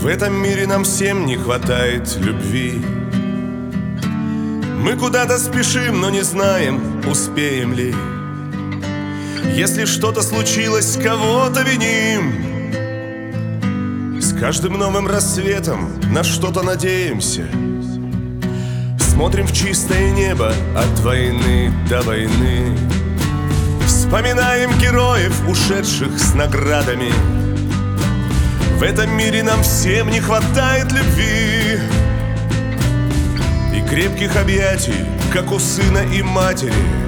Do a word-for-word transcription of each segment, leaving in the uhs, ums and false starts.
В этом мире нам всем не хватает любви. Мы куда-то спешим, но не знаем, успеем ли. Если что-то случилось, кого-то виним. С каждым новым рассветом на что-то надеемся. Смотрим в чистое небо от войны до войны. Вспоминаем героев, ушедших с наградами. В этом мире нам всем не хватает любви и крепких объятий, как у сына и матери.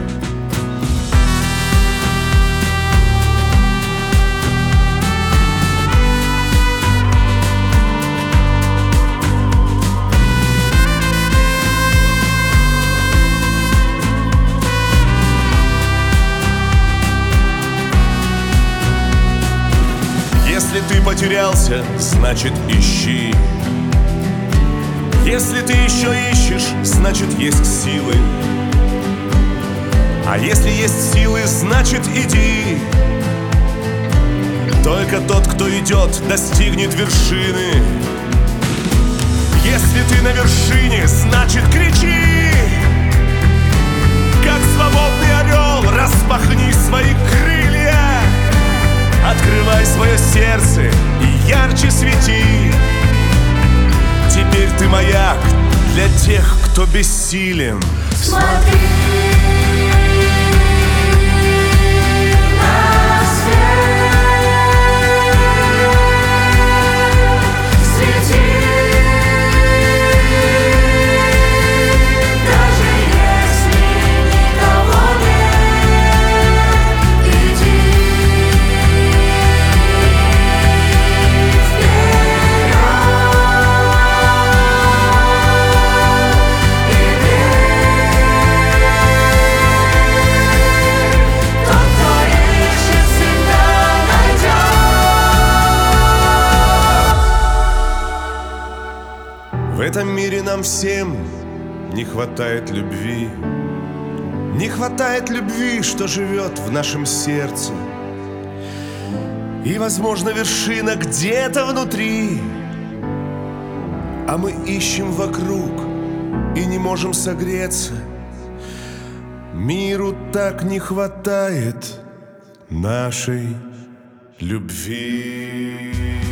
Если ты потерялся, значит ищи. Если ты еще ищешь, значит есть силы. А если есть силы, значит иди. Только тот, кто идет, достигнет вершины. Если ты на вершине, значит кричи. Как свободный орел, распахни свои крылья. Открывай свое сердце и ярче свети. Теперь ты маяк для тех, кто бессилен. Смотри на свет, свети, даже если никого нет, иди вперед. В этом мире нам всем не хватает любви. Не хватает любви, что живет в нашем сердце. И, возможно, вершина где-то внутри. А мы ищем вокруг и не можем согреться. Миру так не хватает нашей любви.